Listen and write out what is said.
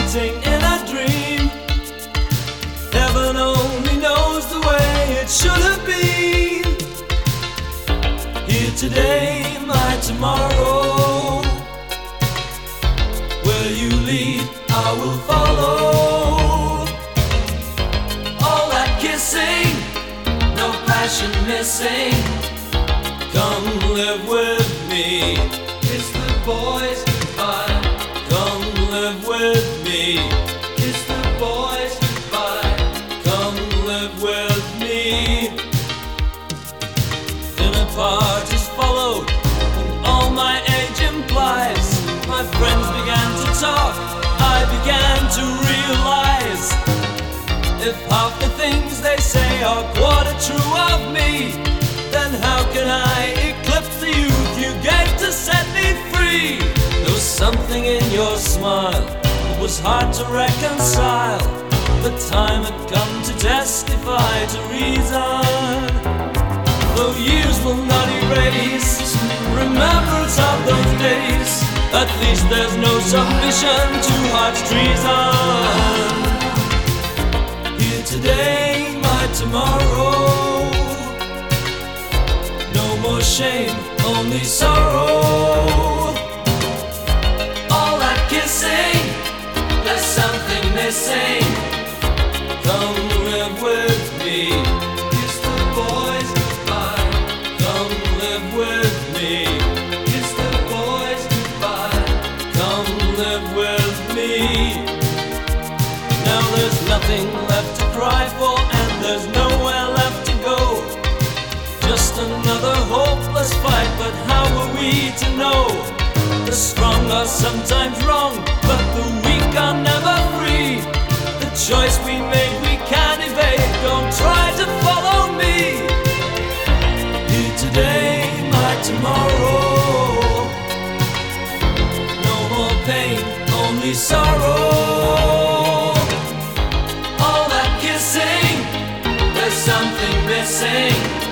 freezing in a dream. Heaven only knows the way it should have been. Here today, my tomorrow. Where you lead, I will follow. All that kissing, no passion missing. Come live with me. Kiss the boys goodbye. Come live with me. Kiss the boys goodbye. Come live with me. Dinner parties followed, and all my age implies. My friends began to talk, I began to realize, if half the things they say are quarter true of me, then how can I eclipse the youth you gave to set me free? There was something in your smile that was hard to reconcile. The time had come to testify to reason. Though years will not erase remembrance of those days, at least there's no submission to heart's treason. Here today, my tomorrow. No more shame, only sorrow. All that kissing, there's something missing. Come live with me. Kiss the boys goodbye. Come live with me. Kiss the boys goodbye. Come live with me. Now there's nothing left to cry for, and there's nowhere left to go. Just another hopeless fight, but how are we to know? The strong are sometimes wrong, but the weak are never free. The choice we made we can't evade, don't try to follow me. Here today, my tomorrow. No more pain, only sorrow. All that kissing, there's something missing.